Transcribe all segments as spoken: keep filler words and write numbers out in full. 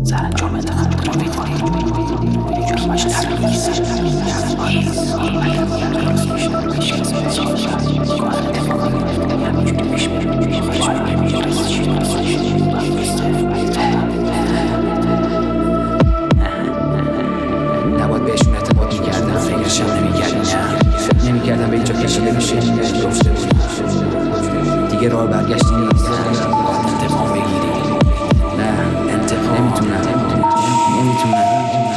سرانجام انتخاب رو میکنیم یه جور همش ترقیص درست میشه پیش کسی به سالشم گاه اتفاقی همینجوری پیش میره خواهش برای میشه رسیشی رسیشی نباید بهشون اعتماد میکردم فکرشم نمیکردی نه فکر نمیکردم به اینجا کشیده بشه گفته بود دیگه راه برگشتی نیست انتقام بگیری نه انتقام نمیتونم نمیتونم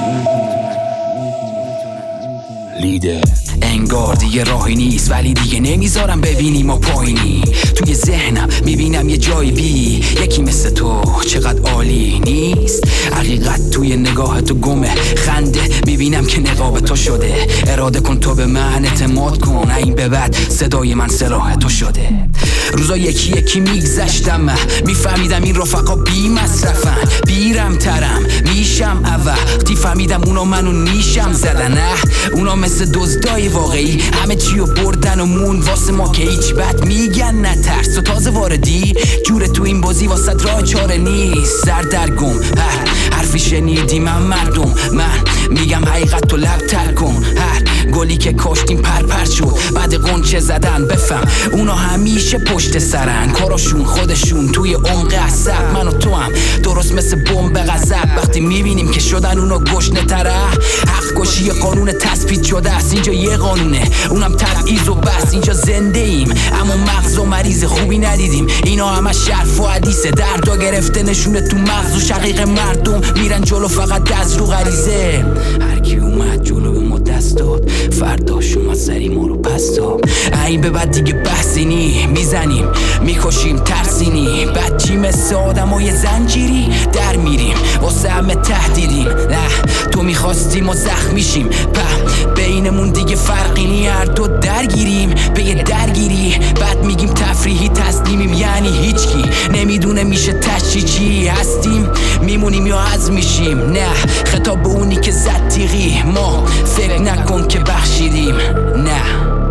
لیدر انگار دیگه راهی نیست ولی دیگه نمیذارم ببینی ما پایینی توی ذهنم میبینم یه جای بی یکی مثل تو چقدر عالی نیست حقیقت توی نگاه تو گمه خنده میبینم که نقاب تو شده اراده کن تو به من اعتماد کن این به بعد صدای من سلاح تو شده روزا یکی یکی میگذشتم من میفهمیدم این رفقا بی مصرفن بیرم ترم میشم وقتی فهمیدم اونا منو نیشم زدن نه اونا مثل دزدای واقعی همه چیو بردن و مون واسه ما که هیچ بد میگن نترس و تازه واردی جوره تو این بازی واسه راه چاره نیست سر درگم هر حرفی شنیدی من مردم من میگم حقیقت تو لب تر کن هر گلی که کاشتیم پر پر شد بعد قنچه زدن بفهم اونا همیشه پشت سرن کاراشون خودشون توی عمق عصب من و تو هم درست مثل بمب غضب وقتی میبینیم که شدن اونا گشنه تره حق گوشی قانون تثبیت شده است اینجا یه قانونه اونم تبعیض و بس اینجا زنده ایم اما مغز و مریض خوبی ندیدیم اینا همه شرف و حدیثه دردا گرفته نشونه تو مغز و شقیق مردم میرن جلو فقط دست رو غریزه هرکی اومد جلو به ما دست داد فرداش اومد سری ما رو پس داد این به بعد دیگه بحثی نی میزنیم میکشیم ترسینی بچی مثل آدمای زنجیری در میریم واسه همه تهدیدیم نه تو میخواستیم و زخم میشیم په بینمون دیگه فرقی نی هر دو درگیریم به یه درگیری بعد میگیم تفریحی تسلیمیم یعنی هیچکی نمیدونه میشه تشی چی هستیم میمونیم یا از میشیم نه خطاب به اونی که زد تیغی ما فکر نکن که بخشیدیم نه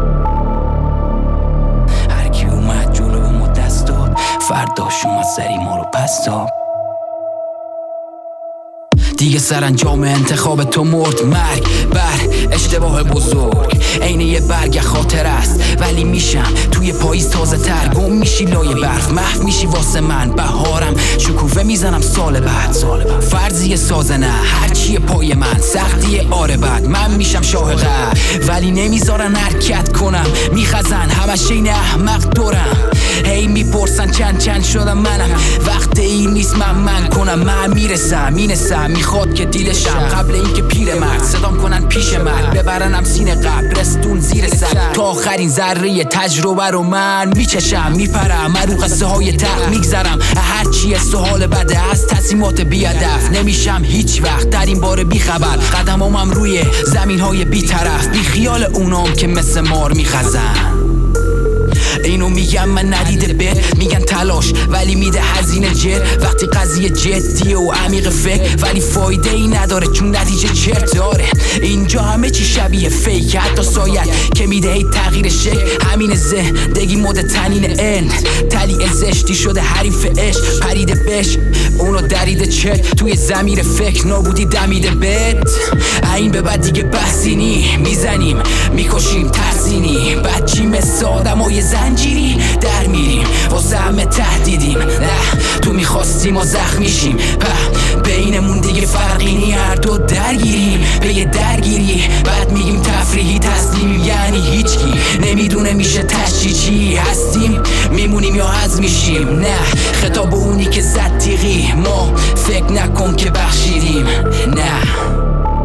هرکی اومد جلو به ما دست داد فرداش اومد سری ما رو پس داد دیگه سرانجام انتخاب تو مرد مرگ بر اشتباه بزرگ عین یه برگ خاطر است ولی میشم توی پاییز تازه تر گم میشی لای برف محو میشی واسه من بهارم شکوفه میزنم سال بعد سال بعد فرضیه سازه نه هرچی پای من سختیه آره بعد من میشم شاه غر ولی نمیذارن حرکت کنم میخزن همش این احمق دورم هی میپرسن چند چند شدم منم وقت این نیست من من کنم من میرسم مینسم میخواد که دیلشم قبل اینکه پیر مرد صدام کنن پیش مرد ببرنم سینه قبر رستون زیر سر تا آخرین ذره تجربه رو من میچشم میپرم رو قصه های تق میگذرم هرچی سوال بده از تصمیمات بی‌هدف نمیشم هیچ وقت در این باره بیخبر قدمامم روی زمین های بی‌طرف بی خیال اونام که مثل مار میخزن اینو میگم من ندیده بهت میگن تلاش ولی میده هزینه جد وقتی قضیه جدیه و عمیق فکر ولی فایده ای نداره چون نتیجه چرت داره اینجا همه چی شبیه فیک حتی سایت که میده هی تغییر شکل همین زندگی مد تنین اند تلیع زشتی شده حریف عشق پریده بش اونو دریده چک توی زمیر فکر نابودی دمیده بد این به بعد دیگه بحثی نی میزنیم میکشیم ترسینی بچی مثل آدمای زنجیری در میریم واسه همه تهدیدیم نه تو میخواستیم و زخم میشیم په بینمون دیگه فرقی نی هر دو درگیریم به یه درگیری بعد میگیم تفریحی تسلیمیم یعنی هیچکی نمیدونه میشه تشی چی هستیم میمونیم یا از میشیم نه خطاب اونی که زد تیغی ما فکر نکن که بخشیدیم نه